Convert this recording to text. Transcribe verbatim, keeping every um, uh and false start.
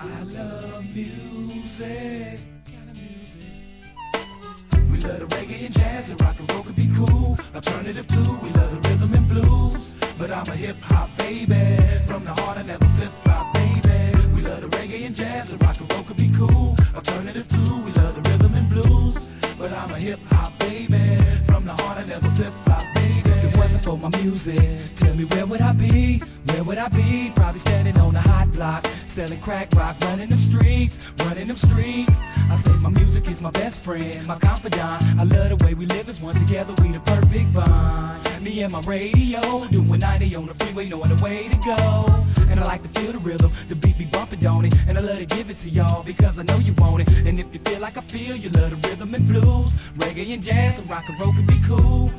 I love music. We love the reggae and jazz and rock and roll could be cool. Alternative too, we love the rhythm and blues. But I'm a hip hop baby. From the heart I never flip flop baby. We love the reggae and jazz and rock and roll could be cool. Alternative too, we love the rhythm and blues. But I'm a hip hop baby. From the heart I never flip flop baby. If it wasn't for my music, tell me where would I be? Where would I be? Probably standing on a hot block, selling crack rock, running them streets, running them streets. I say my music is my best friend, my confidant. I love the way we live as one together, we the perfect bond. Me and my radio, doing ninety on the freeway, knowing the way to go. And I like to feel the rhythm, the beat be bumping, don't it? And I love to give it to y'all because I know you want it. And if you feel like I feel, you love the rhythm and blues, reggae and jazz, and rock and roll can be cool.